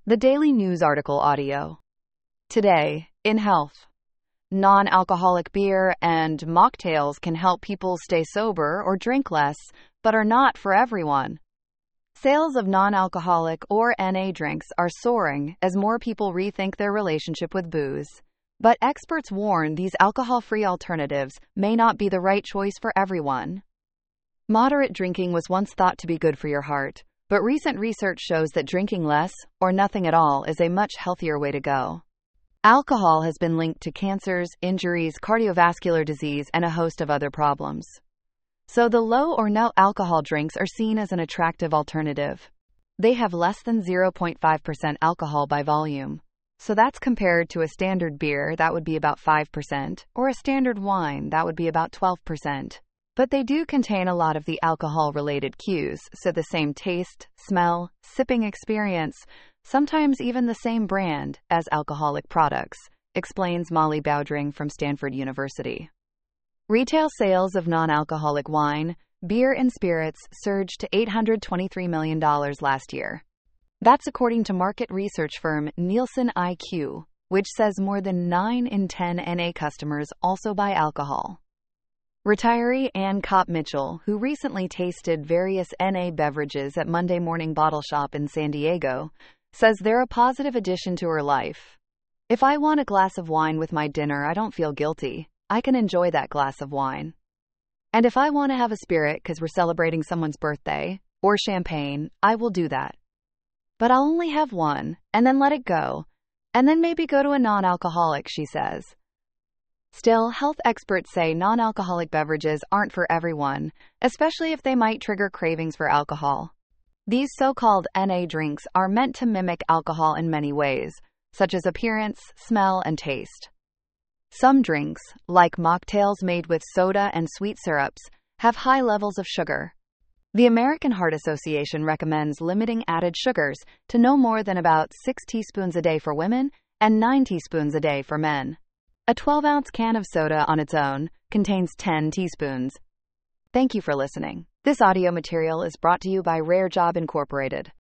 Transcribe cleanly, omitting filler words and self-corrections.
The Daily News article audio. Today, in health. Non-alcoholic beer and mocktails can help people stay sober or drink less, but are not for everyone. Sales of non-alcoholic or NA drinks are soaring as more people rethink their relationship with booze. But experts warn these alcohol-free alternatives may not be the right choice for everyone. Moderate drinking was once thought to be good for your heart, but recent research shows that drinking less, or nothing at all, is a much healthier way to go. Alcohol has been linked to cancers, injuries, cardiovascular disease, and a host of other problems. So the low or no alcohol drinks are seen as an attractive alternative. They have less than 0.5% alcohol by volume. So that's compared to a standard beer that would be about 5%, or a standard wine that would be about 12%. But they do contain a lot of the alcohol-related cues, so the same taste, smell, sipping experience, sometimes even the same brand as alcoholic products, explains Molly Bowdring from Stanford University. Retail sales of non-alcoholic wine, beer, and spirits surged to $823 million last year. That's according to market research firm Nielsen IQ, which says more than 9 in 10 NA customers also buy alcohol. Retiree Ann Kopp Mitchell, who recently tasted various NA beverages at Monday Morning Bottle Shop in San Diego, says they're a positive addition to her life. If I want a glass of wine with my dinner, I don't feel guilty. I can enjoy that glass of wine. And if I want to have a spirit because we're celebrating someone's birthday, or champagne, I will do that. But I'll only have one, and then let it go, and then maybe go to a non-alcoholic, she says. Still, health experts say non-alcoholic beverages aren't for everyone, especially if they might trigger cravings for alcohol. These so-called NA drinks are meant to mimic alcohol in many ways, such as appearance, smell, and taste. Some drinks, like mocktails made with soda and sweet syrups, have high levels of sugar. The American Heart Association recommends limiting added sugars to no more than about 6 teaspoons a day for women and 9 teaspoons a day for men. A 12-ounce can of soda on its own contains 10 teaspoons. Thank you for listening. This audio material is brought to you by Rare Job Incorporated.